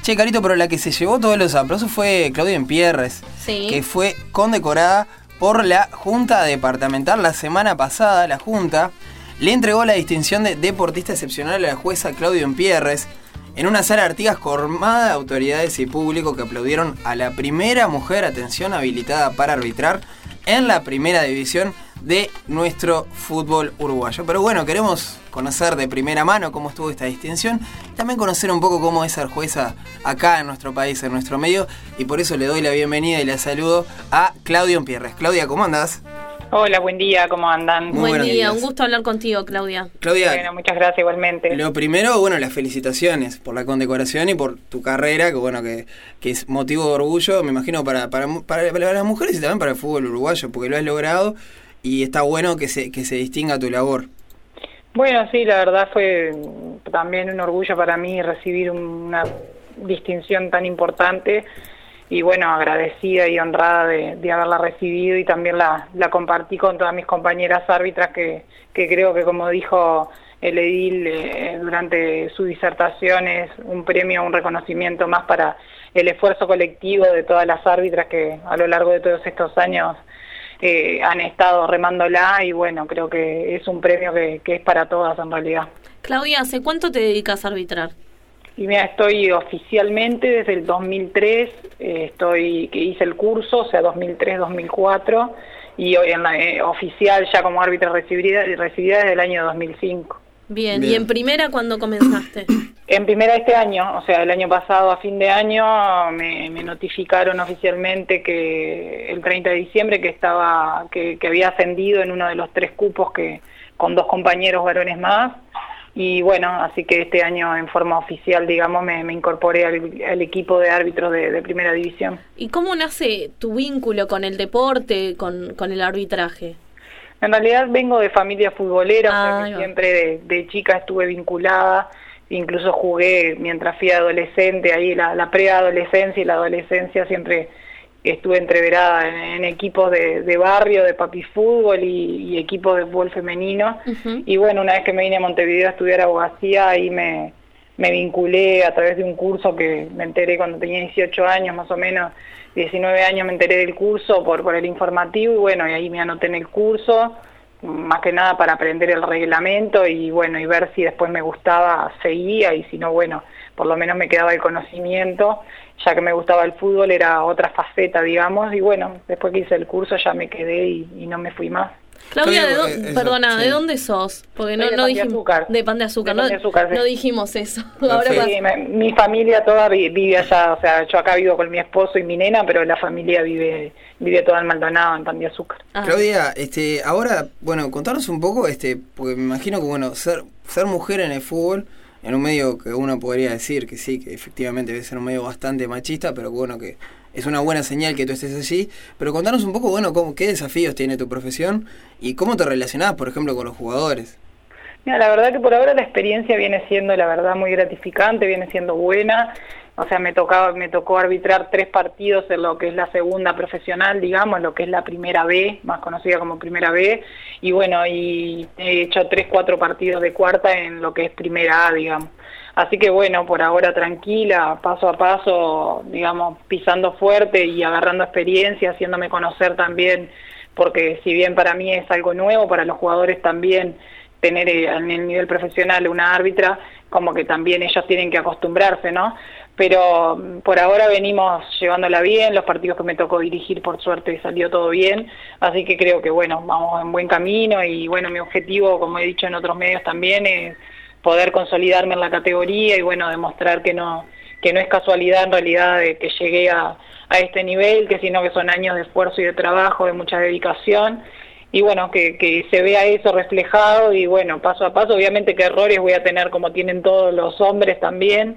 Che, Carito, pero la que se llevó todos los aplausos fue Claudia Empierres, Sí. que fue condecorada por la Junta Departamental. La semana pasada, la Junta le entregó la distinción de deportista excepcional a la jueza Claudia Empierres en una sala de Artigas colmada de autoridades y público que aplaudieron a la primera mujer, atención, habilitada para arbitrar en la primera división de nuestro fútbol uruguayo. Pero bueno, queremos conocer de primera mano cómo estuvo esta distinción, también conocer un poco cómo es ser jueza acá en nuestro país, en nuestro medio, y por eso le doy la bienvenida y la saludo a Claudia Empierres. Claudia, ¿cómo andás? Hola, buen día, ¿cómo andan? Muy Buen buenos día, días. un gusto hablar contigo, Claudia. Claudia, Bueno, muchas gracias igualmente. lo primero, bueno, las felicitaciones por la condecoración y por tu carrera, que bueno, que es motivo de orgullo, me imagino, para las mujeres y también para el fútbol uruguayo, porque lo has logrado y está bueno que se distinga tu labor. Bueno, sí, la verdad fue también un orgullo para mí recibir una distinción tan importante y bueno, agradecida y honrada de haberla recibido y también la compartí con todas mis compañeras árbitras que creo que, como dijo el edil durante su disertación, es un premio, un reconocimiento más para el esfuerzo colectivo de todas las árbitras que a lo largo de todos estos años han estado remándola y bueno, creo que es un premio que es para todas en realidad. Claudia, ¿hace cuánto te dedicas a arbitrar? Y mira, estoy oficialmente desde el 2003, que hice el curso, o sea, 2003-2004, y hoy oficial ya como árbitra recibida desde el año 2005. Bien, ¿y en primera cuándo comenzaste? En primera este año, o sea, el año pasado a fin de año me notificaron oficialmente que el 30 de diciembre que había ascendido en uno de los 3 cupos con 2 compañeros varones más. Y bueno, así que este año en forma oficial, digamos, me incorporé al equipo de árbitros de primera división. ¿Y cómo nace tu vínculo con el deporte, con el arbitraje? En realidad vengo de familia futbolera, o sea que va. siempre de chica estuve vinculada, incluso jugué mientras fui adolescente, ahí la preadolescencia y la adolescencia siempre estuve entreverada en equipos de barrio, de papi fútbol y equipos de fútbol femenino. Uh-huh. Y bueno, una vez que me vine a Montevideo a estudiar abogacía, ahí me vinculé a través de un curso que me enteré cuando tenía 18 años, más o menos, 19 años me enteré del curso por el informativo y bueno, y ahí me anoté en el curso, más que nada para aprender el reglamento y bueno, y ver si después me gustaba, seguía y si no, bueno, por lo menos me quedaba el conocimiento, ya que me gustaba el fútbol, era otra faceta, digamos, y bueno, después que hice el curso ya me quedé y no me fui más. Claudia, Claudia, ¿de dónde sos? Porque Soy de Pan de dijimos Azúcar. De Pan de Azúcar, De Pan de Azúcar, sí. no dijimos eso. Perfecto. Ahora Sí, mi familia toda vive allá, o sea, yo acá vivo con mi esposo y mi nena, pero la familia vive toda en Maldonado, en Pan de Azúcar. Claudia, ahora, bueno, contanos un poco, porque me imagino que, bueno, ser mujer en el fútbol, en un medio que uno podría decir que sí, que efectivamente debe ser un medio bastante machista, pero bueno, que es una buena señal que tú estés allí, pero contanos un poco, bueno, qué desafíos tiene tu profesión y cómo te relacionás, por ejemplo, con los jugadores. Mira, la verdad que por ahora la experiencia viene siendo, la verdad, muy gratificante, viene siendo buena. O sea, me tocó arbitrar 3 partidos en lo que es la segunda profesional, digamos, lo que es la primera B, más conocida como primera B, y bueno, y he hecho 3-4 partidos de cuarta en lo que es primera A, digamos. Así que bueno, por ahora tranquila, paso a paso, digamos, pisando fuerte y agarrando experiencia, haciéndome conocer también, porque si bien para mí es algo nuevo, para los jugadores también tener en el nivel profesional una árbitra, como que también ellos tienen que acostumbrarse, ¿no? Pero por ahora venimos llevándola bien, los partidos que me tocó dirigir por suerte salió todo bien, así que creo que bueno, vamos en buen camino y bueno, mi objetivo, como he dicho en otros medios también, es poder consolidarme en la categoría y bueno, demostrar que no es casualidad en realidad de que llegué a este nivel, sino que son años de esfuerzo y de trabajo, de mucha dedicación. Y bueno, que se vea eso reflejado y bueno, paso a paso, obviamente que errores voy a tener como tienen todos los hombres también,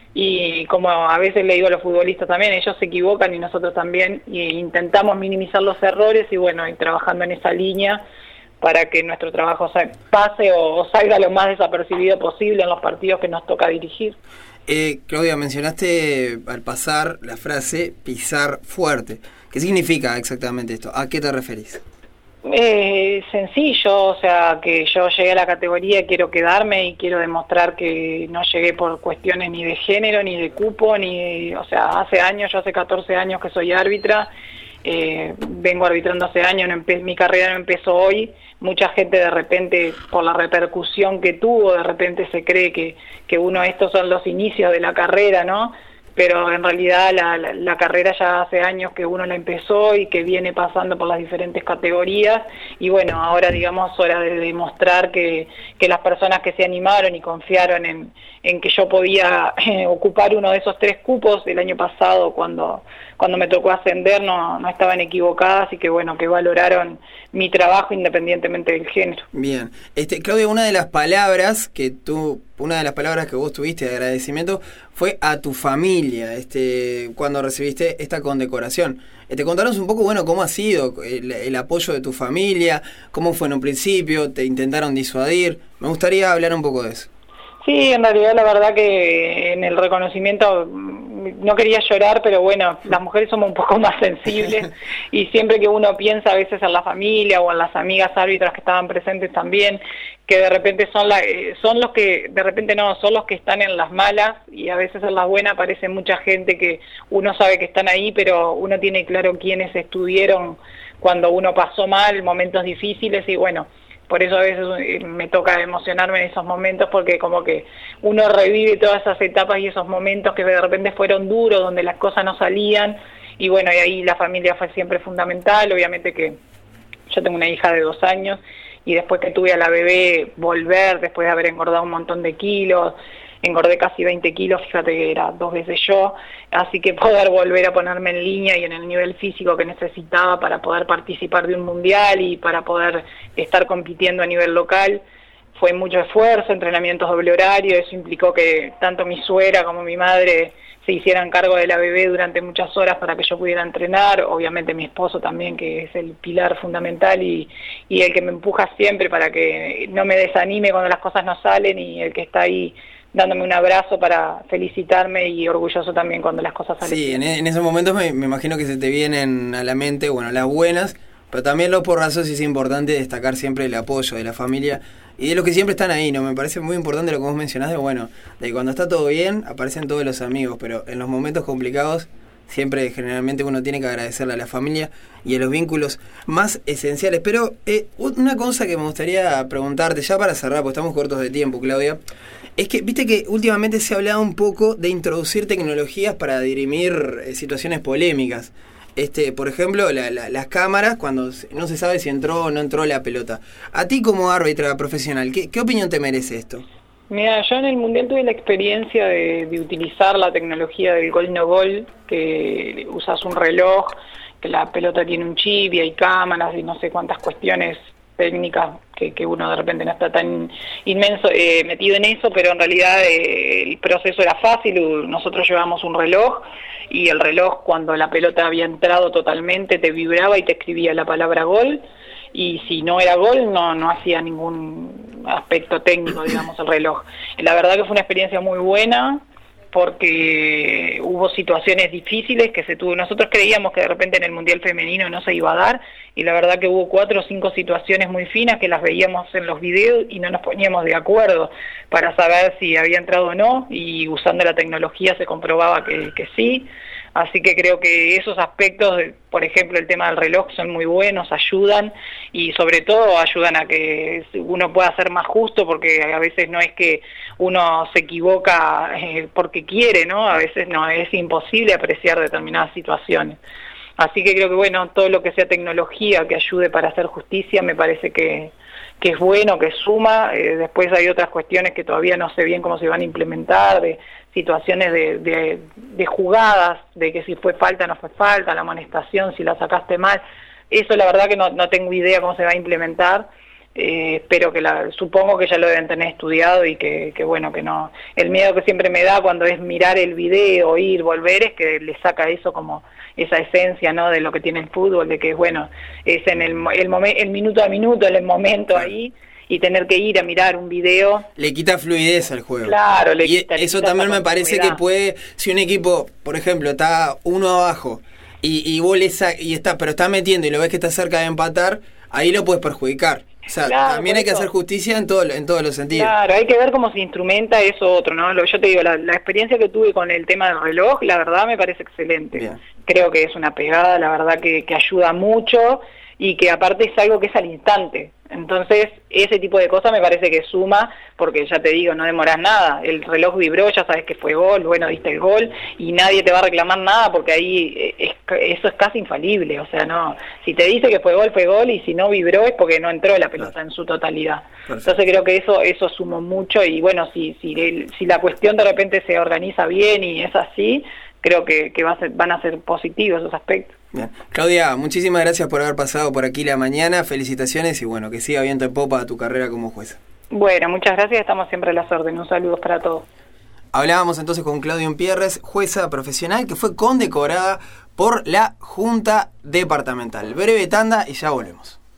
y como a veces le digo a los futbolistas también, ellos se equivocan y nosotros también, y intentamos minimizar los errores y bueno, y trabajando en esa línea para que nuestro trabajo pase o salga lo más desapercibido posible en los partidos que nos toca dirigir. Claudia, mencionaste al pasar la frase pisar fuerte. ¿Qué significa exactamente esto? ¿A qué te referís? Sencillo, o sea, que yo llegué a la categoría, quiero quedarme y quiero demostrar que no llegué por cuestiones ni de género, ni de cupo, o sea, yo hace 14 años que soy árbitra, vengo arbitrando hace años, mi carrera no empezó hoy, mucha gente de repente, por la repercusión que tuvo, de repente se cree que estos son los inicios de la carrera, ¿no? Pero en realidad la carrera ya hace años que uno la empezó y que viene pasando por las diferentes categorías y bueno, ahora digamos hora de demostrar que las personas que se animaron y confiaron en que yo podía ocupar uno de esos 3 cupos el año pasado cuando me tocó ascender no estaban equivocadas y que bueno, que valoraron mi trabajo independientemente del género. Bien, Claudia, una de las palabras que vos tuviste de agradecimiento fue a tu familia, cuando recibiste esta condecoración. Contanos un poco, bueno, cómo ha sido el apoyo de tu familia, cómo fue en un principio, te intentaron disuadir. Me gustaría hablar un poco de eso. Sí, en realidad la verdad que en el reconocimiento no quería llorar, pero bueno, las mujeres somos un poco más sensibles y siempre que uno piensa a veces en la familia o en las amigas árbitras que estaban presentes también, que de repente son los que, de repente no, son los que están en las malas y a veces en las buenas aparece mucha gente que uno sabe que están ahí, pero uno tiene claro quiénes estuvieron cuando uno pasó mal, momentos difíciles y bueno, por eso a veces me toca emocionarme en esos momentos porque como que uno revive todas esas etapas y esos momentos que de repente fueron duros, donde las cosas no salían y bueno, y ahí la familia fue siempre fundamental, obviamente que yo tengo una hija de 2 años y después que tuve a la bebé volver, después de haber engordado un montón de kilos, engordé casi 20 kilos, fíjate que era 2 veces yo, así que poder volver a ponerme en línea y en el nivel físico que necesitaba para poder participar de un mundial y para poder estar compitiendo a nivel local, fue mucho esfuerzo, entrenamientos doble horario, eso implicó que tanto mi suegra como mi madre se hicieran cargo de la bebé durante muchas horas para que yo pudiera entrenar, obviamente mi esposo también, que es el pilar fundamental y el que me empuja siempre para que no me desanime cuando las cosas no salen y el que está ahí dándome un abrazo para felicitarme y orgulloso también cuando las cosas salen. Sí, en esos momentos me imagino que se te vienen a la mente, bueno, las buenas, pero también los porrazos, y es importante destacar siempre el apoyo de la familia y de los que siempre están ahí, ¿no? Me parece muy importante lo que vos mencionás de, bueno, de que cuando está todo bien aparecen todos los amigos, pero en los momentos complicados siempre generalmente uno tiene que agradecerle a la familia y a los vínculos más esenciales. Pero una cosa que me gustaría preguntarte, ya para cerrar, porque estamos cortos de tiempo, Claudia, es que viste que últimamente se ha hablado un poco de introducir tecnologías para dirimir situaciones polémicas. Por ejemplo, las cámaras, cuando no se sabe si entró o no entró la pelota. A ti como árbitra profesional, ¿qué opinión te merece esto? Mira, yo en el Mundial tuve la experiencia de utilizar la tecnología del gol no gol, que usas un reloj, que la pelota tiene un chip y hay cámaras y no sé cuántas cuestiones técnicas que uno de repente no está tan inmenso metido en eso, pero en realidad el proceso era fácil. Nosotros llevamos un reloj y el reloj, cuando la pelota había entrado totalmente, te vibraba y te escribía la palabra gol, y si no era gol no hacía ningún aspecto técnico, digamos, el reloj. La verdad que fue una experiencia muy buena porque hubo situaciones difíciles que se tuvo. Nosotros creíamos que de repente en el Mundial Femenino no se iba a dar, y la verdad que hubo 4 o 5 situaciones muy finas que las veíamos en los videos y no nos poníamos de acuerdo para saber si había entrado o no, y usando la tecnología se comprobaba que sí. Así que creo que esos aspectos, por ejemplo el tema del reloj, son muy buenos, ayudan, y sobre todo ayudan a que uno pueda ser más justo, porque a veces no es que uno se equivoca porque quiere, ¿no? A veces no, es imposible apreciar determinadas situaciones. Así que creo que bueno, todo lo que sea tecnología que ayude para hacer justicia me parece que es bueno, que suma. Después hay otras cuestiones que todavía no sé bien cómo se van a implementar, de situaciones de jugadas, de que si fue falta no fue falta, la amonestación, si la sacaste mal. Eso la verdad que no tengo idea cómo se va a implementar. Espero que supongo que ya lo deben tener estudiado y que bueno, que no. El miedo que siempre me da cuando es mirar el video, ir, volver, es que le saca eso como esa esencia, ¿no?, de lo que tiene el fútbol, de que bueno, es en el minuto a minuto, en el momento ahí, y tener que ir a mirar un video. Le quita fluidez al juego. Claro, eso también me parece que puede, si un equipo, por ejemplo, está 1 abajo y vos pero está metiendo y lo ves que está cerca de empatar, ahí lo puedes perjudicar. O sea, Claro, también por hay que eso. hacer justicia en todos los sentidos. Claro, hay que ver cómo se instrumenta eso otro, ¿no? Yo te digo, la experiencia que tuve con el tema del reloj, la verdad me parece excelente. Bien. Creo que es una pegada, la verdad que ayuda mucho y que aparte es algo que es al instante. Entonces, ese tipo de cosas me parece que suma, porque ya te digo, no demoras nada. El reloj vibró, ya sabes que fue gol, bueno, diste el gol y nadie te va a reclamar nada porque ahí eso es casi infalible. O sea, no, si te dice que fue gol y si no vibró es porque no entró la pelota en su totalidad. Perfecto. Entonces creo que eso sumó mucho y bueno, si la cuestión de repente se organiza bien y es así, creo que van a ser positivos esos aspectos. Bien. Claudia, muchísimas gracias por haber pasado por aquí la mañana, felicitaciones y bueno, que siga viento en popa tu carrera como jueza. Bueno, muchas gracias, estamos siempre a las órdenes. Un saludo para todos. Hablábamos entonces con Claudia Umpierres, jueza profesional que fue condecorada por la Junta Departamental. Breve tanda y ya volvemos.